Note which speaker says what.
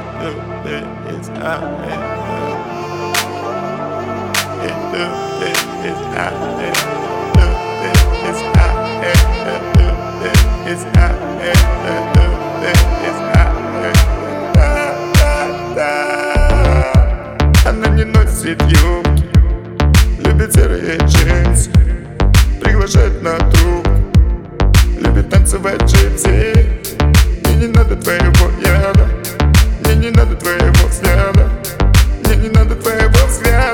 Speaker 1: It's hot. It's hot. Она не носит юбки, любит серые джинсы, приглашает на трубку, любит танцевать джипси. Мне не надо твоего яда, мне не надо твоего взгляда, мне не надо твоего взгляда.